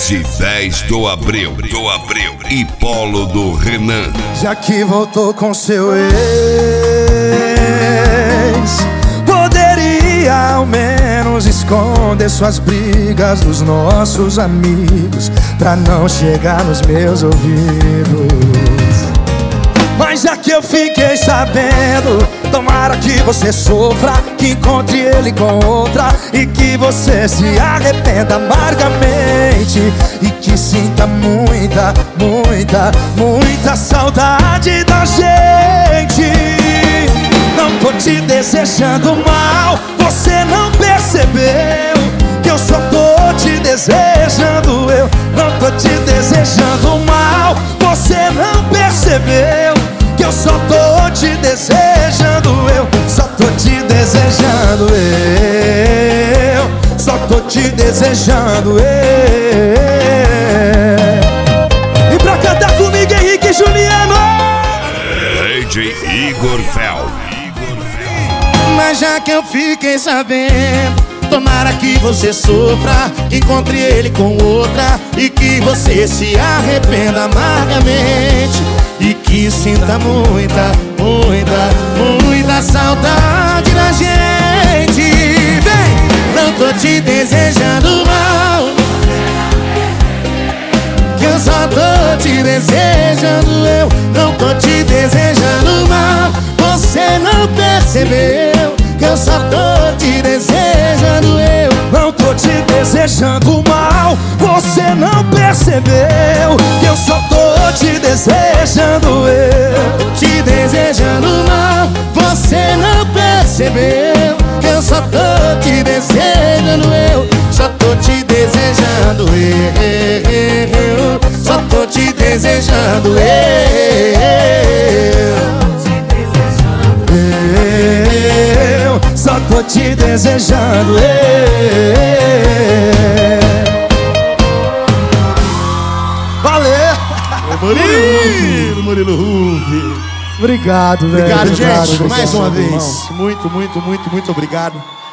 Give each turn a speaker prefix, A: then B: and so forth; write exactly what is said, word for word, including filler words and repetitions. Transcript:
A: S dez do Abril, do Abril e Polo do Renan.
B: Já que voltou com seu ex, poderia ao menos esconder suas brigas dos nossos amigos, pra não chegar nos meus ouvidos. Mas já que eu fiquei sabendo, tomara que você sofra, que encontre ele com outra e que você se arrependa amargamente e que sinta muita, muita, muita saudade da gente. Não tô te desejando mal, você não percebeu que eu só tô te desejando. Eu não tô te desejando mal, você não percebeu que eu só tô te desejando. Eu só tô te desejando. Eu só tô te desejando. Eu. E pra cantar comigo, Henrique Juliano,
A: D J Igor Fel.
B: mas já que eu fiquei sabendo, tomara que você sofra, que encontre ele com outra e que você se arrependa amargamente e que sinta muita, muita, muita saudade da gente. Vem, não tô te desejando mal, que eu só tô te desejando. Eu não tô te desejando mal, você não percebeu que eu só tô te desejando. Eu não tô te desejando mal, você não percebeu que eu só tô te desejando. Eu tô te desejando mal, você não percebeu que eu só tô te desejando. Eu só tô te desejando. Eu só tô te desejando. Eu só tô te desejando. Valeu!
C: Murilo, Murilo Rufi.
B: Obrigado, velho.
C: Obrigado, gente.
B: Obrigado,
C: Mais uma
B: irmão.
C: vez. Muito, muito, muito, muito obrigado.